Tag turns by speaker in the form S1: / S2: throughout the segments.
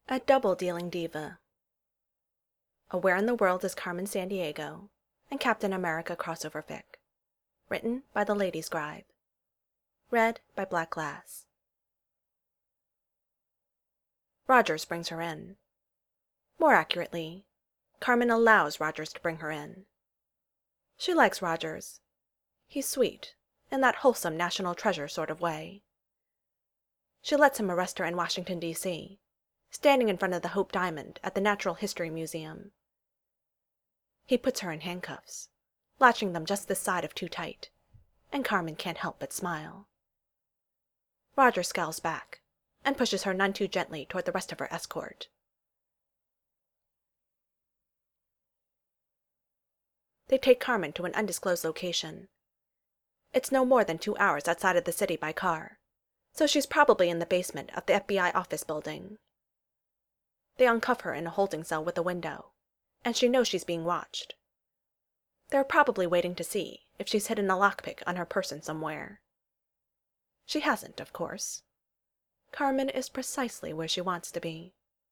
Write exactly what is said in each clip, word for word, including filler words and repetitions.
S1: A double-dealing diva. A Where in the World is Carmen Sandiego and Captain America crossover fic. Written by the Lady Scribe. Read by Black Glass. Rogers brings her in. More accurately, Carmen allows Rogers to bring her in. She likes Rogers. He's sweet, in that wholesome national treasure sort of way. She lets him arrest her in Washington, D C, standing in front of the Hope Diamond at the Natural History Museum. He puts her in handcuffs, latching them just this side of too tight, and Carmen can't help but smile. Rogers scowls back and pushes her none too gently toward the rest of her escort. They take Carmen to an undisclosed location. It's no more than two hours outside of the city by car, so she's probably in the basement of the F B I office building. They uncuff her in a holding cell with a window, and she knows she's being watched. They're probably waiting to see if she's hidden a lockpick on her person somewhere. She hasn't, of course. Carmen is precisely where she wants to be.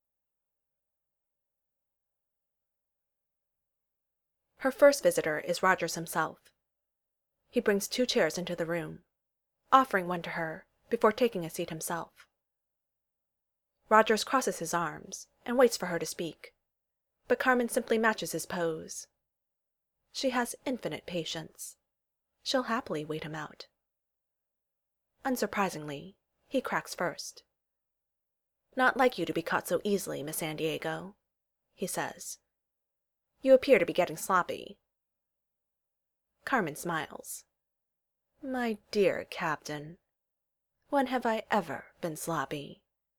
S1: Her first visitor is Rogers himself. He brings two chairs into the room, offering one to her before taking a seat himself. Rogers crosses his arms and waits for her to speak, but Carmen simply matches his pose. She has infinite patience. She'll happily wait him out. Unsurprisingly, he cracks first. "Not like you to be caught so easily, Miss Sandiego," he says. "You appear to be getting sloppy." Carmen smiles. "My dear Captain, when have I ever been sloppy?"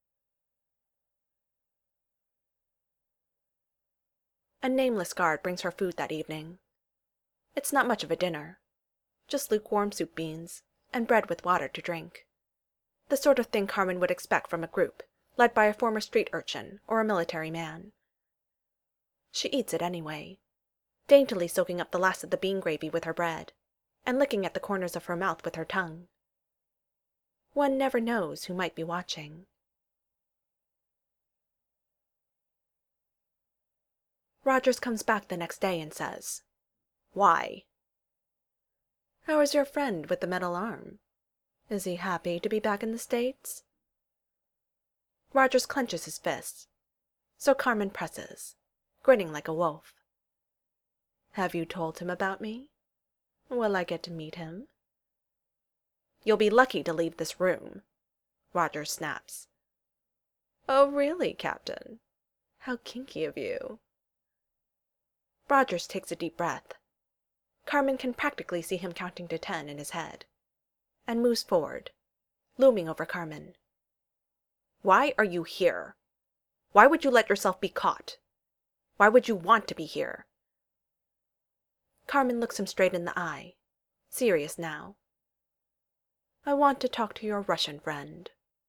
S1: A nameless guard brings her food that evening. It's not much of a dinner, just lukewarm soup beans and bread with water to drink. The sort of thing Carmen would expect from a group led by a former street urchin or a military man. She eats it anyway, daintily soaking up the last of the bean gravy with her bread, and licking at the corners of her mouth with her tongue. One never knows who might be watching. Rogers comes back the next day and says, "Why?" "How is your friend with the metal arm? Is he happy to be back in the States?" Rogers clenches his fists, so Carmen presses, grinning like a wolf. "Have you told him about me? Will I get to meet him?" "You'll be lucky to leave this room," Rogers snaps. "Oh, really, Captain? How kinky of you." Rogers takes a deep breath. Carmen can practically see him counting to ten in his head, and moves forward, looming over Carmen. "Why are you here? Why would you let yourself be caught? Why would you want to be here?" Carmen looks him straight in the eye, serious now. "I want to talk to your Russian friend."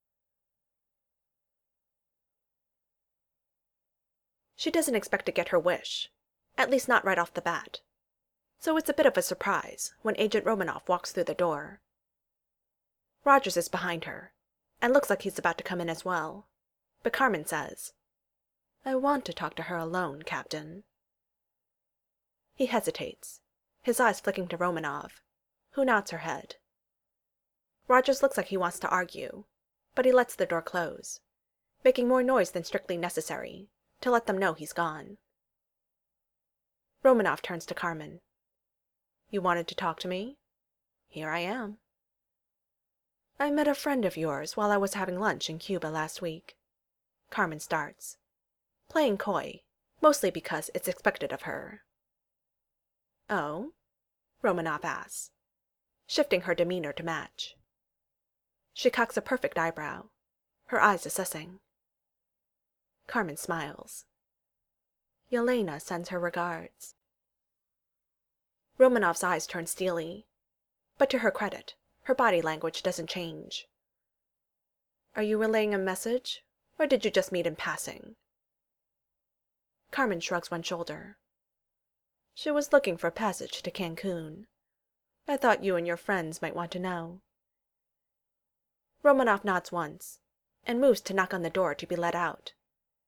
S1: She doesn't expect to get her wish, at least not right off the bat, so it's a bit of a surprise when Agent Romanoff walks through the door. Rogers is behind her, and looks like he's about to come in as well, but Carmen says, "I want to talk to her alone, Captain." He hesitates, his eyes flicking to Romanoff, who nods her head. Rogers looks like he wants to argue, but he lets the door close, making more noise than strictly necessary to let them know he's gone. Romanoff turns to Carmen. "You wanted to talk to me? Here I am." "I met a friend of yours while I was having lunch in Cuba last week." Carmen starts, playing coy, mostly because it's expected of her. "Oh?" Romanoff asks, shifting her demeanor to match. She cocks a perfect eyebrow, her eyes assessing. Carmen smiles. "Yelena sends her regards." Romanoff's eyes turn steely, but to her credit, her body language doesn't change. "Are you relaying a message, or did you just meet in passing?" Carmen shrugs one shoulder. "She was looking for passage to Cancun. I thought you and your friends might want to know." Romanoff nods once, and moves to knock on the door to be let out,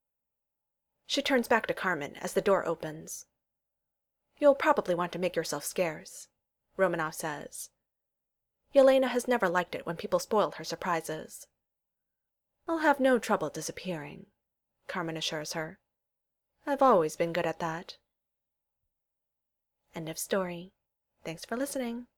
S1: She turns back to Carmen as the door opens. "You'll probably want to make yourself scarce," Romanoff says. "Yelena has never liked it when people spoil her surprises." "I'll have no trouble disappearing," Carmen assures her. "I've always been good at that." End of story. Thanks for listening.